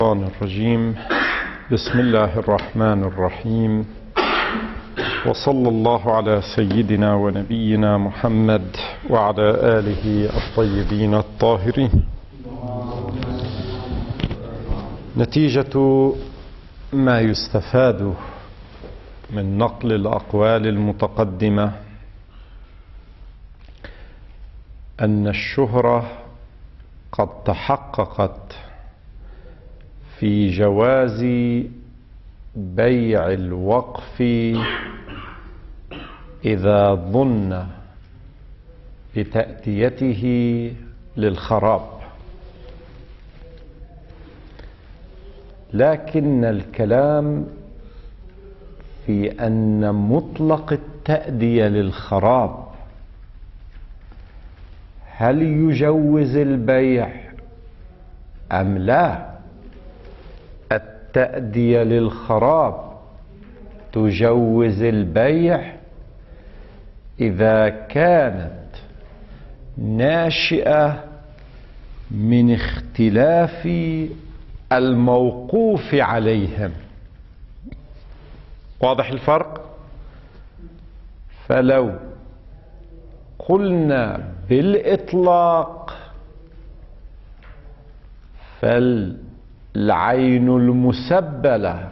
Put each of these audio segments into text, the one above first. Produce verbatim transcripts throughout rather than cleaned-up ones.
الشيطان الرجيم. بسم الله الرحمن الرحيم، وصلى الله على سيدنا ونبينا محمد وعلى آله الطيبين الطاهرين. نتيجة ما يستفاد من نقل الأقوال المتقدمة أن الشهرة قد تحققت في جواز بيع الوقف إذا ظن بتأديته للخراب، لكن الكلام في أن مطلق التأدية للخراب هل يجوز البيع أم لا؟ التأدية للخراب تجوز البيع إذا كانت ناشئة من اختلاف الموقوف عليهم. واضح الفرق؟ فلو قلنا بالإطلاق فالعين المسبلة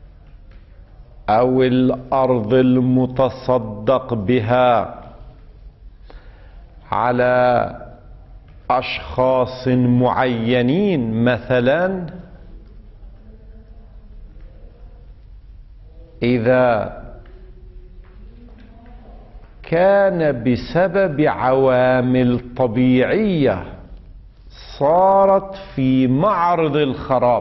أو الأرض المتصدق بها على أشخاص معينين مثلا، إذا كان بسبب عوامل طبيعية صارت في معرض الخراب،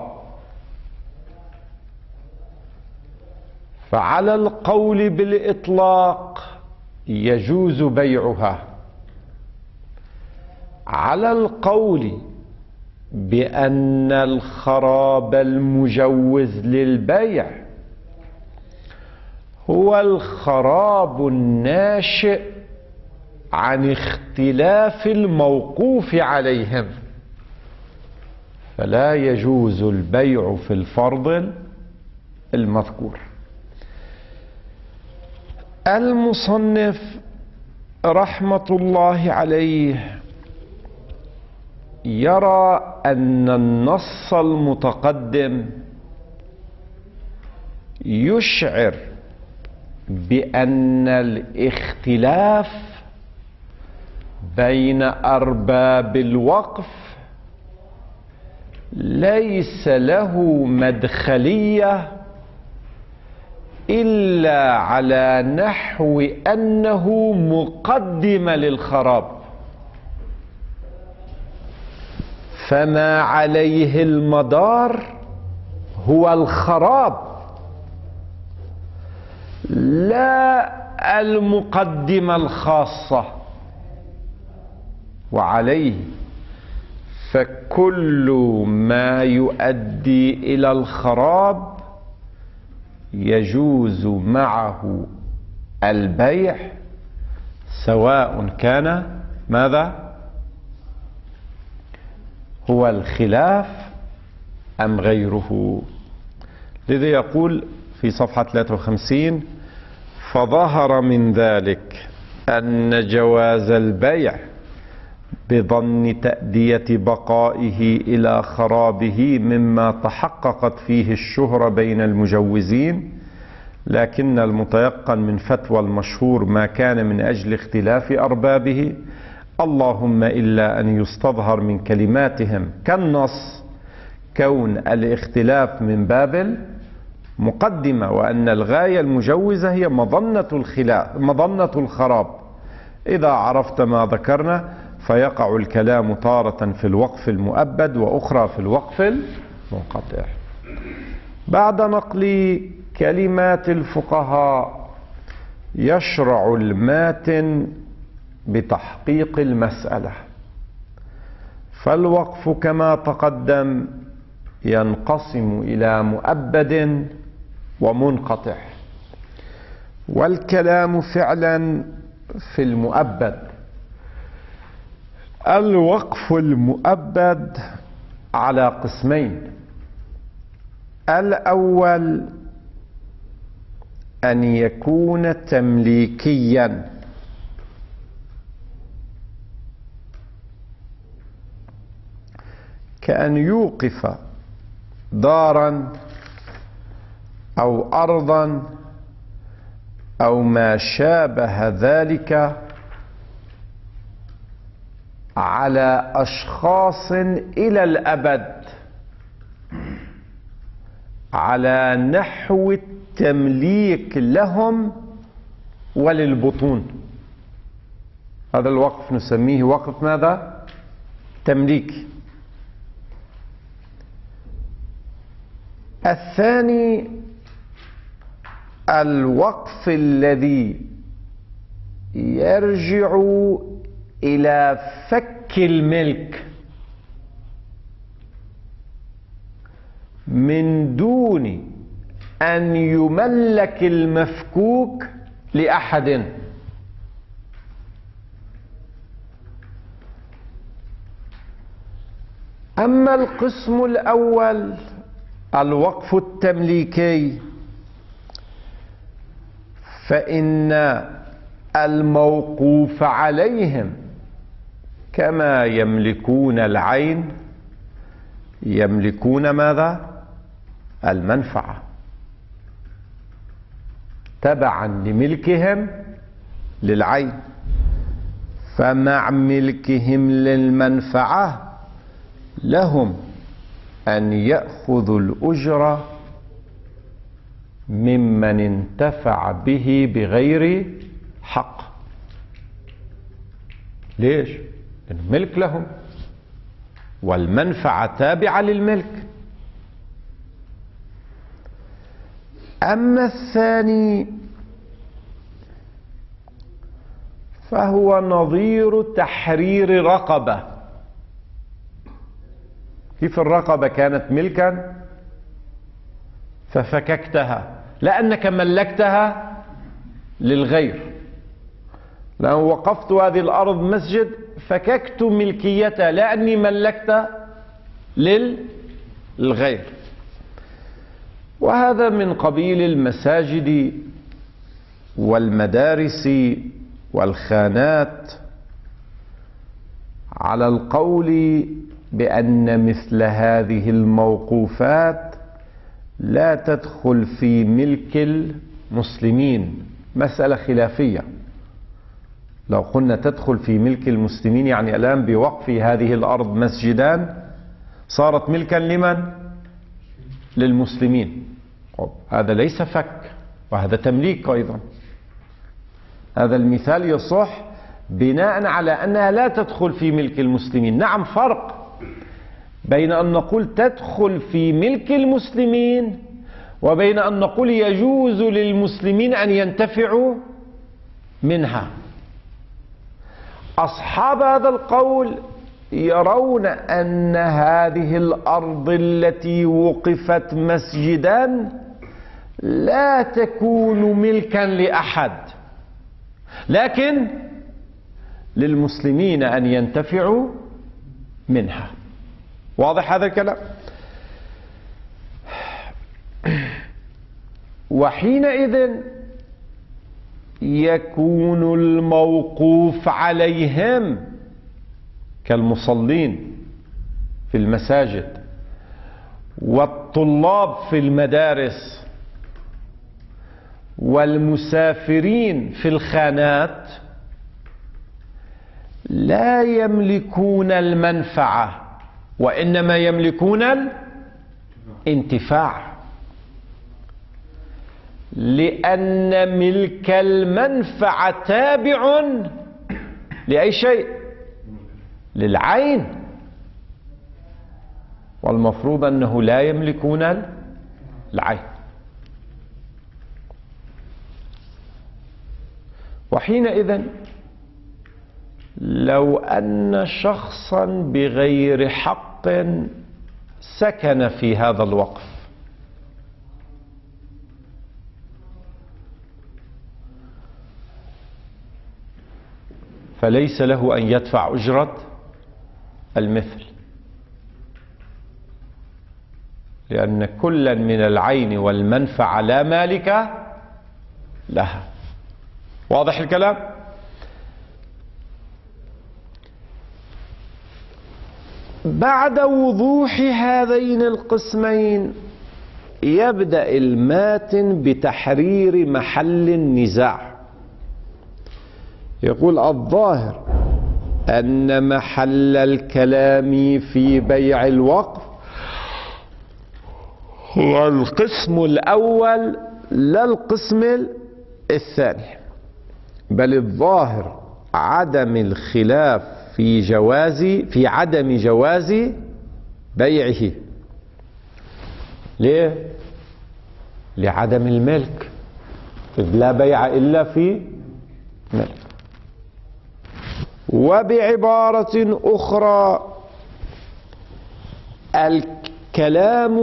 فعلى القول بالإطلاق يجوز بيعها. على القول بأن الخراب المجوز للبيع هو الخراب الناشئ عن اختلاف الموقوف عليهم، فلا يجوز البيع في الفرض المذكور. المصنف رحمة الله عليه يرى أن النص المتقدم يشعر بأن الاختلاف بين أرباب الوقف ليس له مدخلية إلا على نحو أنه مقدمة للخراب، فما عليه المدار هو الخراب لا المقدمة الخاصة، وعليه فكل ما يؤدي إلى الخراب يجوز معه البيع، سواء كان ماذا هو الخلاف أم غيره. لذا يقول في صفحة ثلاثة وخمسين: فظهر من ذلك أن جواز البيع بظن تأدية بقائه إلى خرابه مما تحققت فيه الشهرة بين المجوزين، لكن المتيقن من فتوى المشهور ما كان من أجل اختلاف أربابه، اللهم إلا أن يستظهر من كلماتهم كالنص كون الاختلاف من باب مقدمة، وأن الغاية المجوزة هي مظنة الخلاف مظنة الخراب. إذا عرفت ما ذكرنا فيقع الكلام تارة في الوقف المؤبد وأخرى في الوقف المنقطع. بعد نقل كلمات الفقهاء يشرع الماتن بتحقيق المسألة. فالوقف كما تقدم ينقسم إلى مؤبد ومنقطع، والكلام فعلا في المؤبد. الوقف المؤبد على قسمين: الأول أن يكون تمليكيا، كأن يوقف دارا أو أرضا أو ما شابه ذلك على أشخاص إلى الأبد على نحو التمليك لهم وللبطون. هذا الوقف نسميه وقف ماذا؟ تمليكي. الثاني الوقف الذي يرجع إلى فك الملك من دون أن يملك المفكوك لأحد. أما القسم الأول الوقف التمليكي فإن الموقوف عليهم كما يملكون العين يملكون ماذا؟ المنفعة، تبعا لملكهم للعين. فمع ملكهم للمنفعة لهم أن يأخذوا الأجرة ممن انتفع به بغير حق. ليش؟ لأنه ملك لهم والمنفعة تابعة للملك. أما الثاني فهو نظير تحرير رقبة. كيف الرقبة كانت ملكا ففككتها، لأنك ملكتها للغير. لو وقفت هذه الأرض مسجد فككت ملكيتها لأني ملكت للغير. وهذا من قبيل المساجد والمدارس والخانات، على القول بأن مثل هذه الموقوفات لا تدخل في ملك المسلمين. مسألة خلافية. لو قلنا تدخل في ملك المسلمين يعني الآن بوقف هذه الأرض مسجدان صارت ملكا لمن؟ للمسلمين. هذا ليس فك وهذا تمليك أيضا. هذا المثال يصح بناء على أنها لا تدخل في ملك المسلمين. نعم، فرق بين أن نقول تدخل في ملك المسلمين وبين أن نقول يجوز للمسلمين أن ينتفعوا منها. أصحاب هذا القول يرون أن هذه الأرض التي وقفت مسجدا لا تكون ملكا لأحد، لكن للمسلمين أن ينتفعوا منها. واضح هذا الكلام؟ وحينئذ يكون الموقوف عليهم كالمصلين في المساجد والطلاب في المدارس والمسافرين في الخانات لا يملكون المنفعة وإنما يملكون الانتفاع، لأن ملك المنفعة تابع لأي شيء؟ للعين، والمفروض أنه لا يملكون العين. وحينئذ لو أن شخصا بغير حق سكن في هذا الوقف فليس له أن يدفع أجرة المثل. لأن كلا من العين والمنفعة لا مالك لها. واضح الكلام؟ بعد وضوح هذين القسمين يبدأ الماتن بتحرير محل النزاع. يقول: الظاهر أن محل الكلام في بيع الوقف هو القسم الأول لا القسم الثاني، بل الظاهر عدم الخلاف في جواز في عدم جواز بيعه. ليه؟ لعدم الملك، إذ لا بيع إلا في ملك. وبعبارة أخرى، الكلام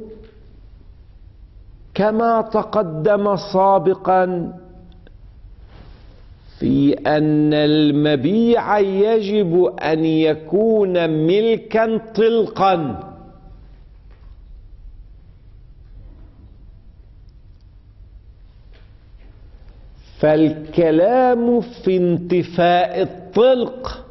كما تقدم سابقا في أن المبيع يجب أن يكون ملكا طلقا، فالكلام في انتفاء الطلق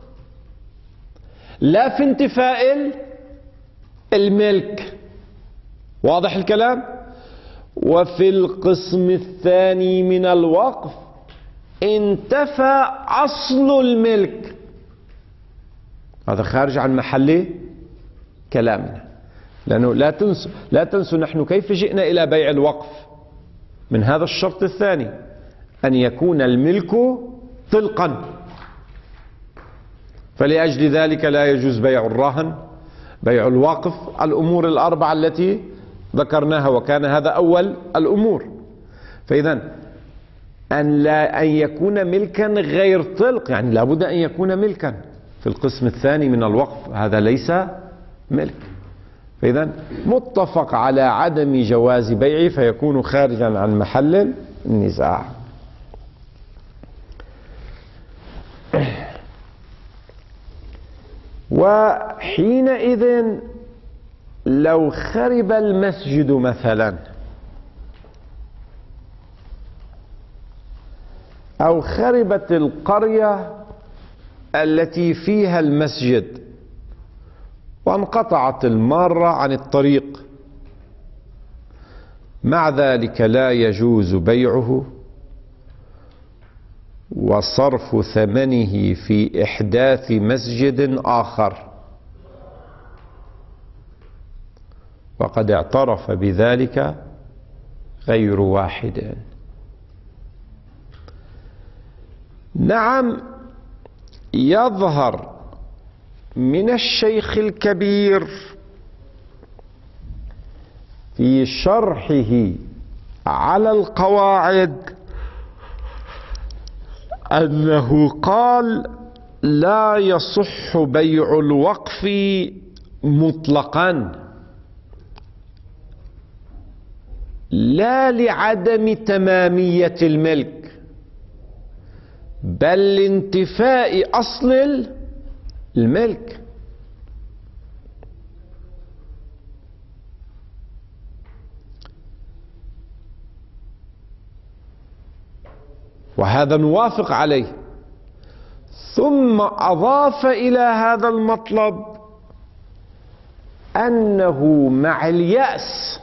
لا في انتفاء الملك. واضح الكلام؟ وفي القسم الثاني من الوقف انتفى أصل الملك. هذا خارج عن محل كلامنا، لأنه لا تنسوا لا تنسوا نحن كيف جئنا إلى بيع الوقف من هذا الشرط الثاني، أن يكون الملك طلقا. فلأجل ذلك لا يجوز بيع الرهن، بيع الوقف، الأمور الأربعة التي ذكرناها، وكان هذا أول الأمور. فإذا أن لا أن يكون ملكا غير طلق، يعني لابد أن يكون ملكا. في القسم الثاني من الوقف هذا ليس ملك، فإذا متفق على عدم جواز بيعه، فيكون خارجا عن محل النزاع. وحينئذ لو خرب المسجد مثلا، أو خربت القرية التي فيها المسجد وانقطعت المارة عن الطريق، مع ذلك لا يجوز بيعه وصرف ثمنه في إحداث مسجد آخر، وقد اعترف بذلك غير واحد. نعم، يظهر من الشيخ الكبير في شرحه على القواعد أنه قال: لا يصح بيع الوقف مطلقا، لا لعدم تمامية الملك، بل لانتفاء أصل الملك. وهذا نوافق عليه. ثم أضاف إلى هذا المطلب أنه مع اليأس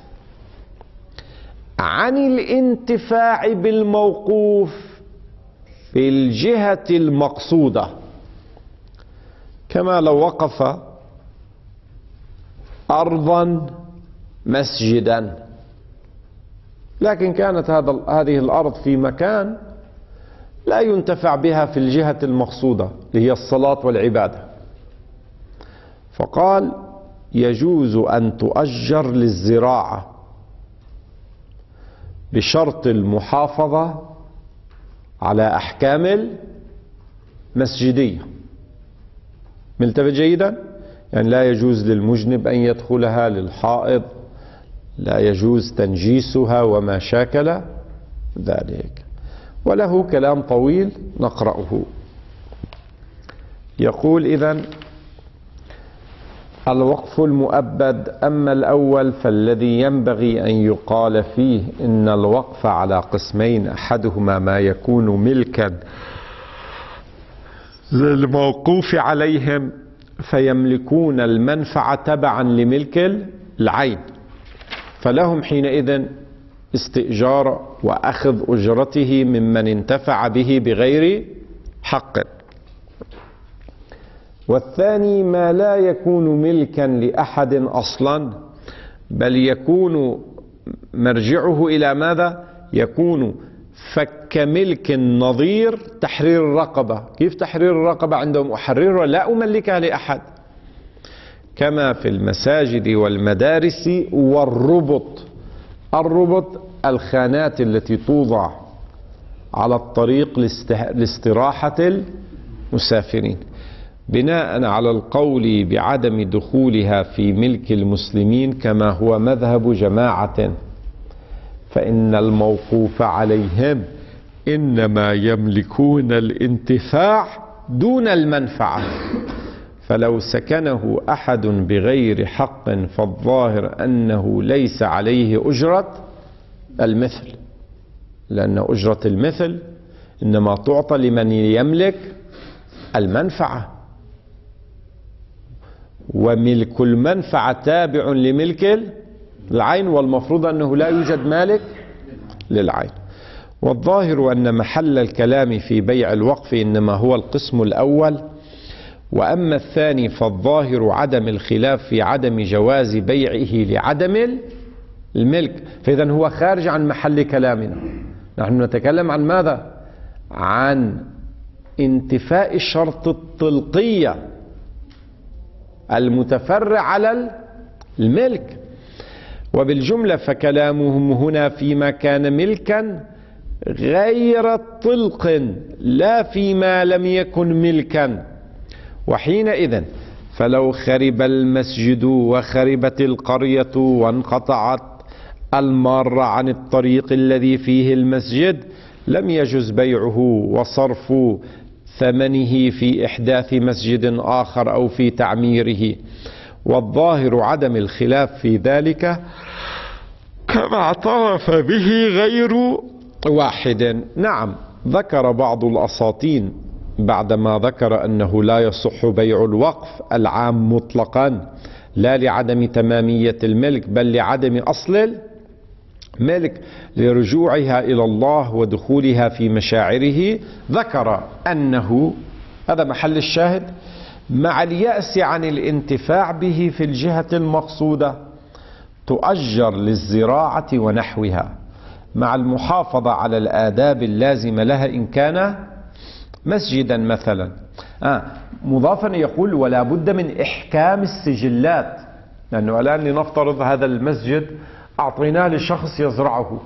عن الانتفاع بالموقوف في الجهة المقصودة، كما لو وقف أرضا مسجدا، لكن كانت هذا هذه الأرض في مكان لا ينتفع بها في الجهة المقصودة اللي هي الصلاة والعبادة، فقال: يجوز أن تؤجر للزراعة بشرط المحافظة على أحكام المسجدية. ملتفت جيدا؟ يعني لا يجوز للمجنب أن يدخلها، للحائض لا يجوز تنجيسها وما شاكل ذلك. وله كلام طويل نقرأه. يقول: إذن الوقف المؤبد. أما الأول فالذي ينبغي أن يقال فيه إن الوقف على قسمين، أحدهما ما يكون ملكا للموقوف عليهم فيملكون المنفعة تبعا لملك العين، فلهم حينئذ استئجار وأخذ أجرته ممن انتفع به بغير حق. والثاني ما لا يكون ملكا لأحد أصلا، بل يكون مرجعه إلى ماذا؟ يكون فك ملك النظير تحرير الرقبة. كيف تحرير الرقبة عندهم؟ أحررها لا أملكها لأحد، كما في المساجد والمدارس والربط. الربط الخانات التي توضع على الطريق لاستراحة المسافرين. بناء على القول بعدم دخولها في ملك المسلمين كما هو مذهب جماعة، فإن الموقوف عليهم إنما يملكون الانتفاع دون المنفعة، فلو سكنه أحد بغير حق فالظاهر أنه ليس عليه أجرة المثل، لأن أجرة المثل إنما تعطى لمن يملك المنفعة، وملك المنفعة تابع لملك العين، والمفروض أنه لا يوجد مالك للعين. والظاهر أن محل الكلام في بيع الوقف إنما هو القسم الأول، وأما الثاني فالظاهر عدم الخلاف في عدم جواز بيعه لعدم الملك، فإذا هو خارج عن محل كلامنا. نحن نتكلم عن ماذا؟ عن انتفاء شرط الطلقية المتفرع على الملك. وبالجملة فكلامهم هنا فيما كان ملكا غير طلق، لا فيما لم يكن ملكا. وحينئذ فلو خرب المسجد وخربت القرية وانقطعت المارة عن الطريق الذي فيه المسجد لم يجز بيعه وصرف ثمنه في إحداث مسجد آخر أو في تعميره. والظاهر عدم الخلاف في ذلك كما اعترف به غير واحد. نعم، ذكر بعض الأساطين بعدما ذكر أنه لا يصح بيع الوقف العام مطلقا، لا لعدم تمامية الملك بل لعدم أصل الملك، لرجوعها إلى الله ودخولها في مشاعره، ذكر أنه هذا محل الشاهد مع اليأس عن الانتفاع به في الجهة المقصودة تؤجر للزراعة ونحوها، مع المحافظة على الآداب اللازمة لها إن كان مسجدا مثلا. آه مضافا يقول ولا بد من إحكام السجلات، لأنه الآن لنفترض هذا المسجد أعطيناه لشخص يزرعه،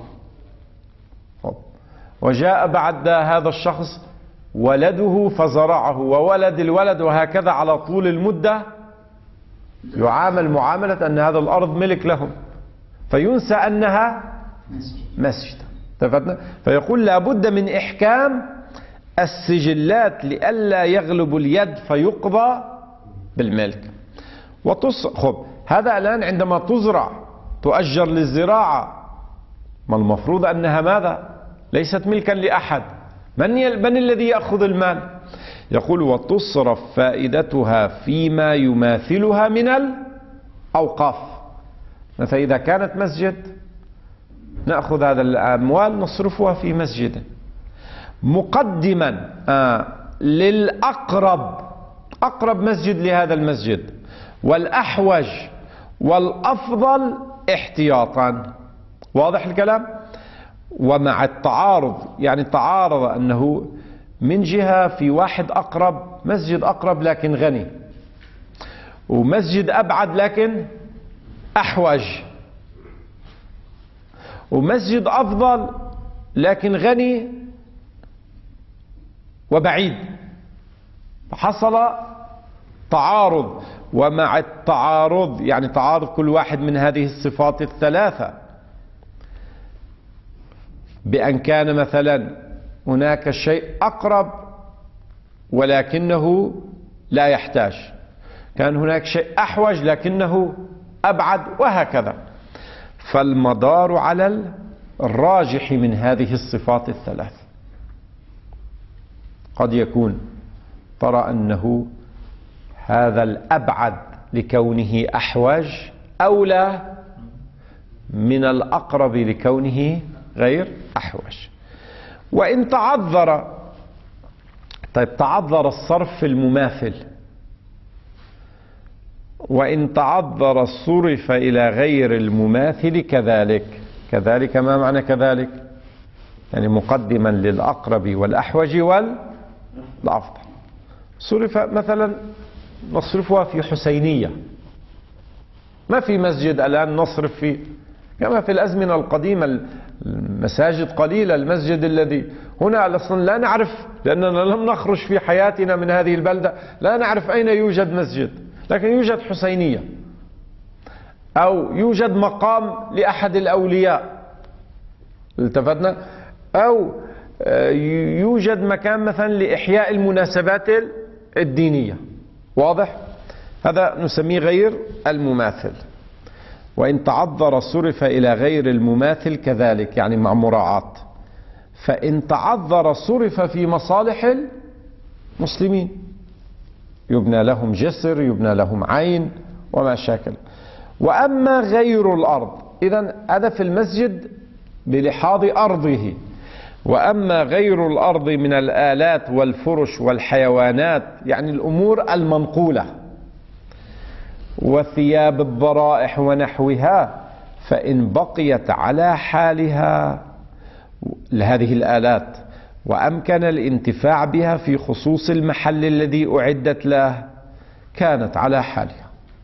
وجاء بعد هذا الشخص ولده فزرعه وولد الولد، وهكذا على طول المدة يعامل معاملة أن هذا الأرض ملك لهم، فينسى أنها مسجد. فيقول لا بد من إحكام السجلات لئلا يغلب اليد فيقضى بالملك. وتصخب هذا الآن عندما تزرع تؤجر للزراعة، ما المفروض أنها ماذا؟ ليست ملكا لأحد. من, يل... من الذي يأخذ المال؟ يقول وتصرف فائدتها فيما يماثلها من الأوقاف. مثلا إذا كانت مسجد نأخذ هذا الأموال نصرفها في مسجد مقدما آه للأقرب، أقرب مسجد لهذا المسجد، والأحوج والأفضل احتياطا. واضح الكلام؟ ومع التعارض، يعني تعارض أنه من جهة في واحد أقرب، مسجد أقرب لكن غني، ومسجد أبعد لكن أحوج، ومسجد أفضل لكن غني وبعيد، حصل تعارض. ومع التعارض يعني تعارض كل واحد من هذه الصفات الثلاثة، بأن كان مثلا هناك شيء أقرب ولكنه لا يحتاج، كان هناك شيء أحوج لكنه أبعد، وهكذا. فالمدار على الراجح من هذه الصفات الثلاث. قد يكون ترى أنه هذا الأبعد لكونه أحوج أولى من الأقرب لكونه غير أحوج. وإن تعذر، طيب تعذر الصرف في المماثل، وإن تعذر صرف إلى غير المماثل كذلك. كذلك ما معنى كذلك؟ يعني مقدما للأقرب والأحوج والأفضل. صرف مثلا نصرفها في حسينية، ما في مسجد الآن نصرف فيه كما في الأزمنة القديمة، المساجد قليلة. المسجد الذي هنا أصلا لا نعرف، لأننا لم نخرج في حياتنا من هذه البلدة، لا نعرف أين يوجد مسجد، لكن يوجد حسينية أو يوجد مقام لأحد الأولياء، التفتنا، أو يوجد مكان مثلا لإحياء المناسبات الدينية. واضح؟ هذا نسميه غير المماثل. وإن تعذر صرف إلى غير المماثل كذلك، يعني مع مراعاة. فإن تعذر صرف في مصالح المسلمين، يبنى لهم جسر، يبنى لهم عين وما شاكل. وأما غير الأرض، إذن هذا في المسجد بلحاظ أرضه. وأما غير الأرض من الآلات والفرش والحيوانات، يعني الأمور المنقولة، وثياب الضرائح ونحوها، فإن بقيت على حالها لهذه الآلات وأمكن الانتفاع بها في خصوص المحل الذي أعدت له كانت على حالها،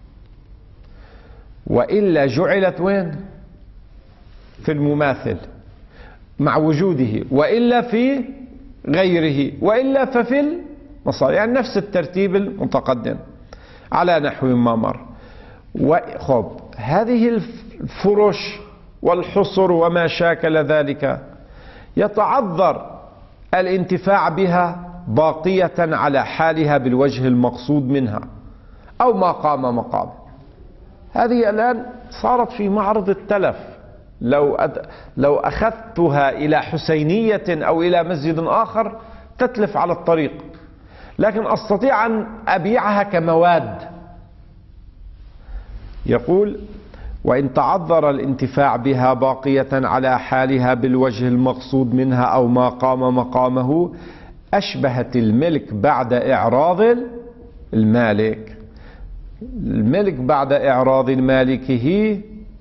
وإلا جعلت وين؟ في المماثل مع وجوده، وإلا في غيره، وإلا ففي المصالح، يعني نفس الترتيب المتقدم على نحو ما مر. وخب هذه الفرش والحصر وما شاكل ذلك يتعذر الانتفاع بها باقية على حالها بالوجه المقصود منها أو ما قام مقام. هذه الآن صارت في معرض التلف. لو أد... لو أخذتها إلى حسينية أو إلى مسجد آخر تتلف على الطريق، لكن أستطيع أن أبيعها كمواد. يقول: وإن تعذر الانتفاع بها باقية على حالها بالوجه المقصود منها أو ما قام مقامه، أشبهت الملك بعد إعراض المالك. الملك بعد إعراض مالكه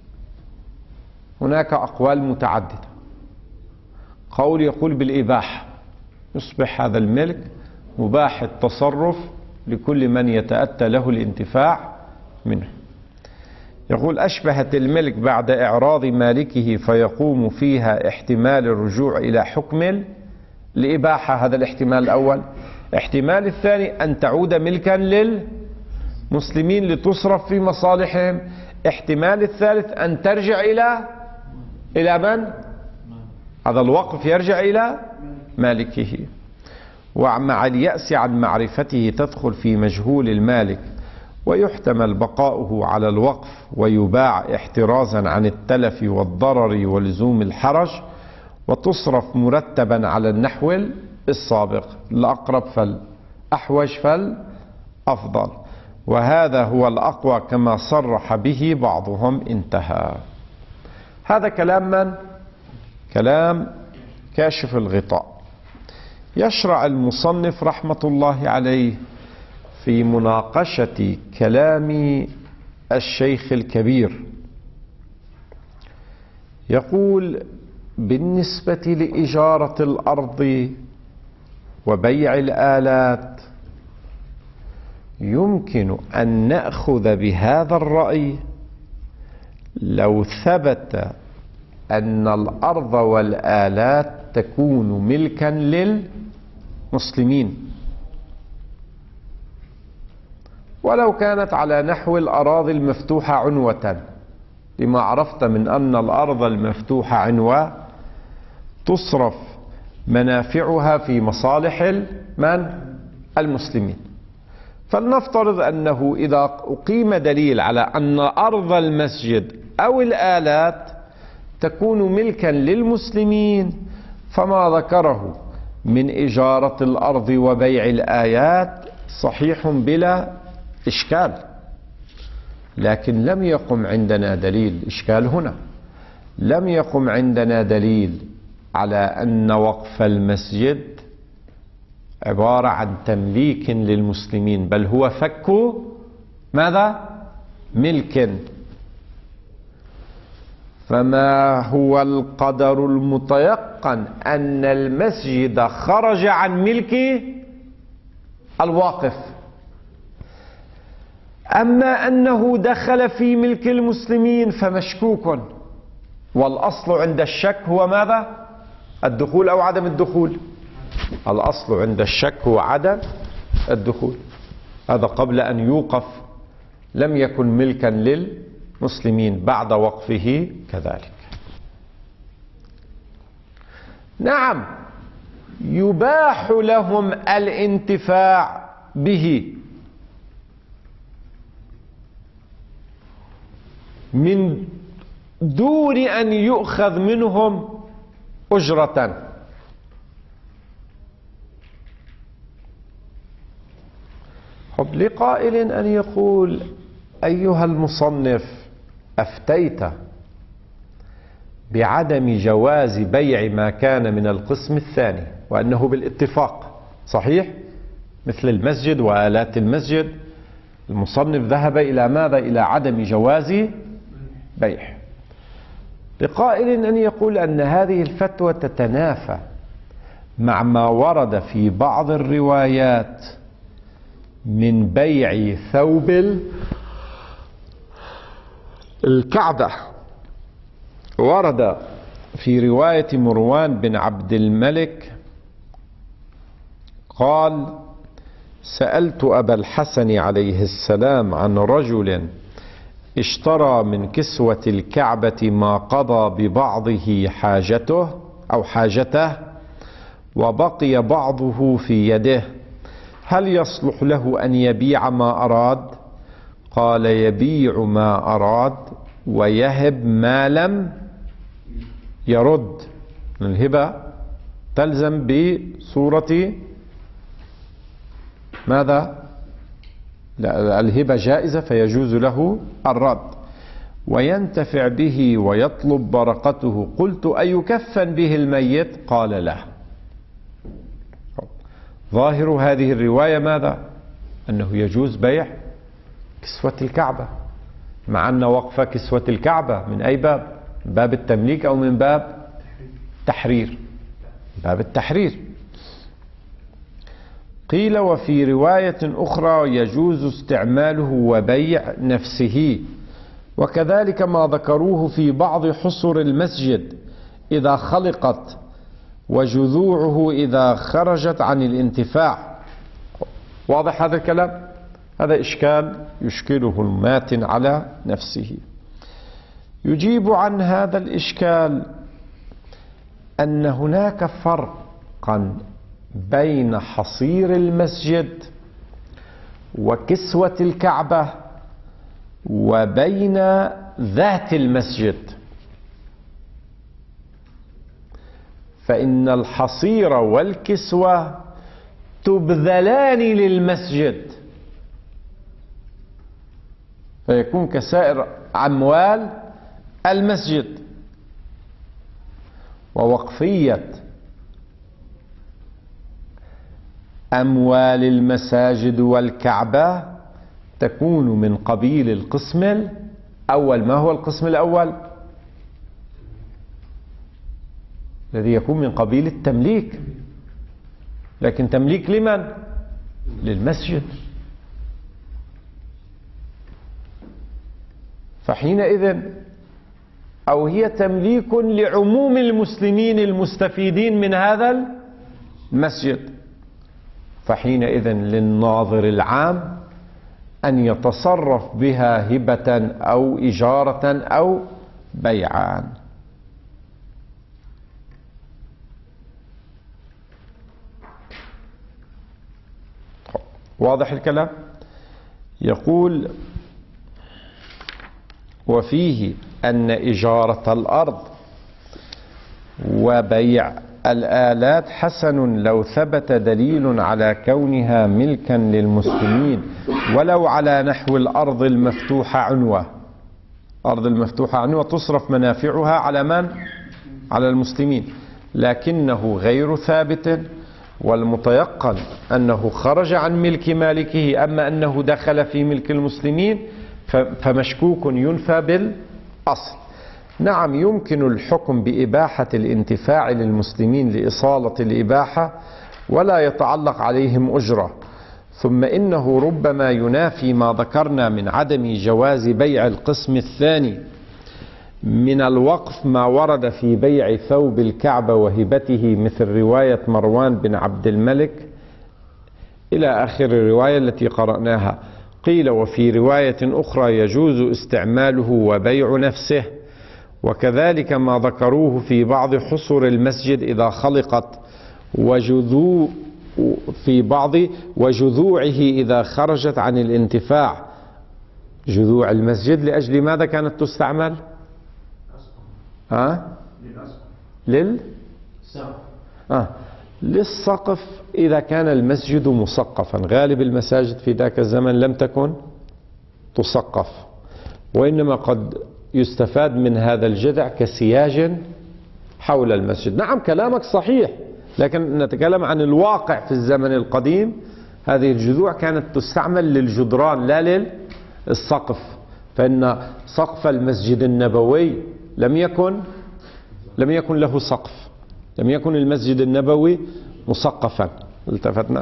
هناك أقوال متعددة. قول يقول بالإباحة، يصبح هذا الملك مباح التصرف لكل من يتأتى له الانتفاع منه. يقول: أشبهت الملك بعد إعراض مالكه فيقوم فيها احتمال الرجوع إلى حكم الإباحة. هذا الاحتمال الأول. احتمال الثاني أن تعود ملكا للمسلمين لتصرف في مصالحهم. احتمال الثالث أن ترجع إلى إلى من؟ هذا الوقف يرجع إلى مالكه. ومع اليأس عن معرفته تدخل في مجهول المالك، ويحتمل بقاؤه على الوقف ويباع احترازا عن التلف والضرر ولزوم الحرج، وتصرف مرتبا على النحو السابق، الأقرب فالأحوج فالأفضل، وهذا هو الأقوى كما صرح به بعضهم. انتهى. هذا كلام من؟ كلام كاشف الغطاء. يشرع المصنف رحمة الله عليه في مناقشة كلام الشيخ الكبير. يقول: بالنسبة لإجارة الأرض وبيع الآلات يمكن أن نأخذ بهذا الرأي لو ثبت أن الأرض والآلات تكون ملكا للمسلمين، ولو كانت على نحو الأراضي المفتوحة عنوة، لما عرفت من أن الأرض المفتوحة عنوة تصرف منافعها في مصالح من؟ المسلمين. فلنفترض أنه إذا أقيم دليل على أن أرض المسجد أو الآلات تكون ملكا للمسلمين، فما ذكره من إجارة الأرض وبيع الآيات صحيح بلا إشكال، لكن لم يقم عندنا دليل. إشكال هنا لم يقم عندنا دليل على أن وقف المسجد عبارة عن تمليك للمسلمين، بل هو فك ماذا؟ ملك. فما هو القدر المتيقن؟ أن المسجد خرج عن ملك الواقف. أما أنه دخل في ملك المسلمين فمشكوك، والأصل عند الشك هو ماذا؟ الدخول أو عدم الدخول. الأصل عند الشك هو عدم الدخول، هذا قبل أن يوقف لم يكن ملكا للمسلمين، بعد وقفه كذلك. نعم، يباح لهم الانتفاع به من دون أن يؤخذ منهم أجرة. حب لقائل أن يقول: أيها المصنف، أفتيت بعدم جواز بيع ما كان من القسم الثاني وأنه بالاتفاق صحيح، مثل المسجد وآلات المسجد. المصنف ذهب إلى ماذا؟ إلى عدم جواز بيع. لقائل أن يقول أن هذه الفتوى تتنافى مع ما ورد في بعض الروايات من بيع ثوب الكعبة. ورد في رواية مروان بن عبد الملك قال: سألت أبا الحسن عليه السلام عن رجل اشترى من كسوة الكعبة ما قضى ببعضه حاجته أو حاجته وبقي بعضه في يده، هل يصلح له أن يبيع ما أراد؟ قال: يبيع ما أراد ويهب ما لم يرد. الهبة تلزم بصورة ماذا؟ الهبة جائزة فيجوز له الرد، وينتفع به ويطلب بركته. قلت: أيكفن به الميت؟ قال: لا. ظاهر هذه الرواية ماذا؟ أنه يجوز بيع كسوة الكعبة، مع أن وقف كسوة الكعبة من أي باب؟ باب التمليك أو من باب تحرير؟ باب التحرير. قيل: وفي رواية أخرى يجوز استعماله وبيع نفسه، وكذلك ما ذكروه في بعض حصر المسجد إذا خلقت وجذوعه إذا خرجت عن الانتفاع. واضح هذا الكلام؟ هذا إشكال يشكله الماتن على نفسه. يجيب عن هذا الإشكال أن هناك فرقا بين حصير المسجد وكسوة الكعبة وبين ذات المسجد. فإن الحصير والكسوة تبذلان للمسجد، فيكون كسائر أموال المسجد. ووقفية أموال المساجد والكعبة تكون من قبيل القسم الأول. ما هو القسم الأول؟ الذي يكون من قبيل التمليك، لكن تمليك لمن؟ للمسجد. فحينئذ أو هي تمليك لعموم المسلمين المستفيدين من هذا المسجد، فحينئذ للناظر العام أن يتصرف بها هبة أو إجارة أو بيعا. واضح الكلام؟ يقول: وفيه أن إجارة الأرض وبيع الآلات حسن لو ثبت دليل على كونها ملكا للمسلمين ولو على نحو الأرض المفتوحة عنوة. أرض المفتوحة عنوة تصرف منافعها على من؟ على المسلمين، لكنه غير ثابت، والمتيقن أنه خرج عن ملك مالكه. أما أنه دخل في ملك المسلمين فمشكوك ينفى بالأصل. نعم، يمكن الحكم بإباحة الانتفاع للمسلمين لإصالة الإباحة ولا يتعلق عليهم أجرة، ثم إنه ربما ينافي ما ذكرنا من عدم جواز بيع القسم الثاني من الوقف ما ورد في بيع ثوب الكعبة وهبته، مثل رواية مروان بن عبد الملك إلى آخر الرواية التي قرأناها. قيل: وفي رواية أخرى يجوز استعماله وبيع نفسه، وكذلك ما ذكروه في بعض حصر المسجد إذا خلقت، وجذوع في بعض وجذوعه إذا خرجت عن الانتفاع. جذوع المسجد لأجل ماذا كانت تستعمل؟ ها؟ لل آه. للسقف إذا كان المسجد مسقفا. غالب المساجد في ذاك الزمن لم تكن تسقف، وإنما قد يستفاد من هذا الجذع كسياج حول المسجد. نعم، كلامك صحيح، لكن نتكلم عن الواقع في الزمن القديم. هذه الجذوع كانت تستعمل للجدران لا للسقف، فإن سقف المسجد النبوي لم يكن لم يكن له سقف، لم يكن المسجد النبوي مسقفا. التفتنا.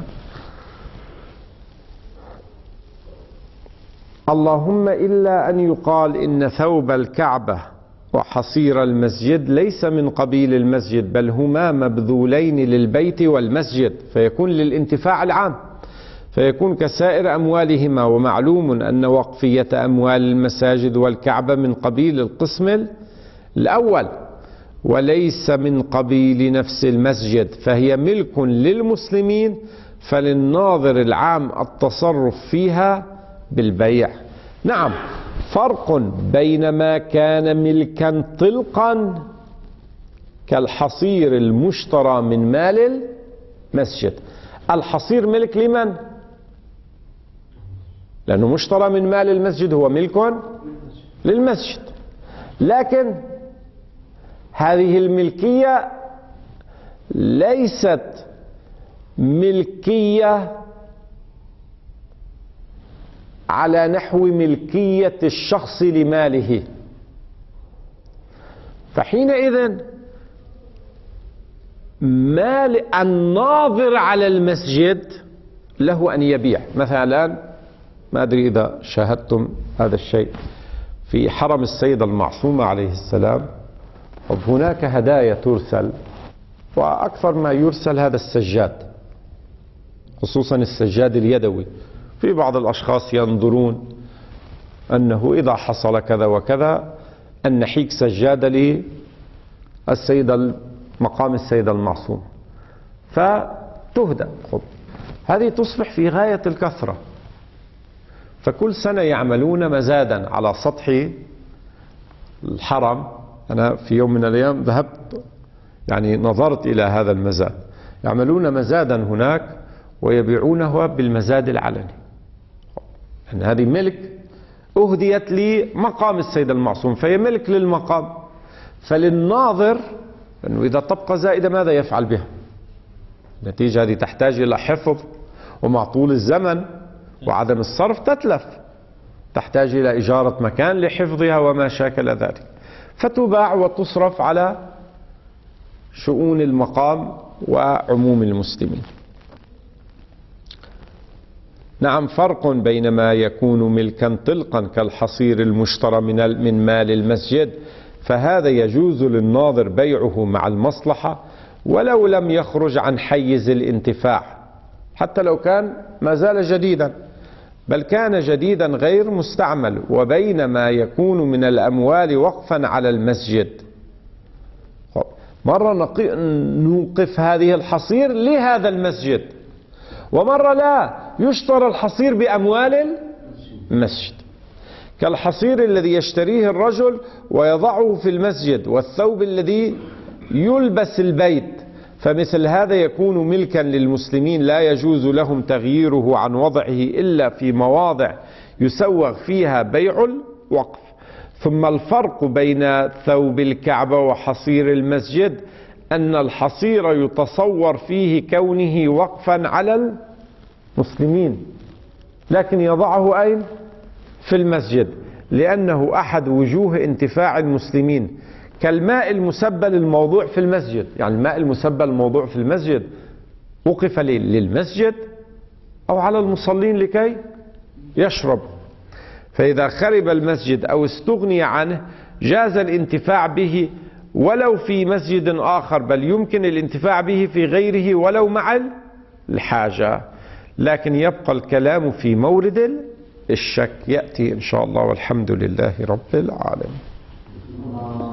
اللهم إلا أن يقال إن ثوب الكعبة وحصير المسجد ليس من قبيل المسجد، بل هما مبذولين للبيت والمسجد، فيكون للانتفاع العام، فيكون كسائر أموالهما. ومعلوم أن وقفية أموال المساجد والكعبة من قبيل القسم الأول وليس من قبيل نفس المسجد، فهي ملك للمسلمين، فللناظر العام التصرف فيها بالبيع. نعم، فرق بين ما كان ملكا طلقا كالحصير المشترى من مال المسجد. الحصير ملك لمن؟ لأنه مشترى من مال المسجد، هو ملك للمسجد، لكن هذه الملكية ليست ملكية على نحو ملكية الشخص لماله، فحينئذ مال الناظر على المسجد له أن يبيع. مثلا، ما أدري إذا شاهدتم هذا الشيء في حرم السيدة المعصومة عليه السلام، هناك هدايا ترسل، وأكثر ما يرسل هذا السجاد، خصوصا السجاد اليدوي. في بعض الأشخاص ينظرون أنه إذا حصل كذا وكذا أن نحيك سجادة للسيدة مقام السيدة المعصومة فتهدى. هذه تصبح في غاية الكثرة، فكل سنة يعملون مزادا على سطح الحرم. أنا في يوم من الأيام ذهبت يعني نظرت إلى هذا المزاد، يعملون مزادا هناك ويبيعونه بالمزاد العلني. يعني هذه ملك أهديت لمقام السيدة المعصوم، فهي ملك للمقام، فللناظر أنه إذا تبقى زائدة ماذا يفعل بها؟ النتيجة هذه تحتاج إلى حفظ، ومع طول الزمن وعدم الصرف تتلف، تحتاج إلى إجارة مكان لحفظها وما شاكل ذلك، فتباع وتصرف على شؤون المقام وعموم المسلمين. نعم، فرق بين ما يكون ملكا طلقا كالحصير المشترى من من مال المسجد، فهذا يجوز للناظر بيعه مع المصلحة ولو لم يخرج عن حيز الانتفاع، حتى لو كان ما زال جديدا، بل كان جديدا غير مستعمل. وبين ما يكون من الأموال وقفا على المسجد، مرة نوقف هذه الحصير لهذا المسجد، ومرة لا، يشترى الحصير بأموال المسجد، كالحصير الذي يشتريه الرجل ويضعه في المسجد، والثوب الذي يلبس البيت، فمثل هذا يكون ملكا للمسلمين لا يجوز لهم تغييره عن وضعه إلا في مواضع يسوغ فيها بيع الوقف. ثم الفرق بين ثوب الكعبة وحصير المسجد أن الحصير يتصور فيه كونه وقفا على المسلمين، لكن يضعه أين؟ في المسجد، لأنه أحد وجوه انتفاع المسلمين، كالماء المسبل الموضوع في المسجد. يعني الماء المسبل الموضوع في المسجد وقف للمسجد أو على المصلين لكي يشرب، فإذا خرب المسجد أو استغني عنه جاز الانتفاع به ولو في مسجد آخر، بل يمكن الانتفاع به في غيره ولو مع الحاجة، لكن يبقى الكلام في مورد الشك يأتي إن شاء الله، والحمد لله رب العالمين.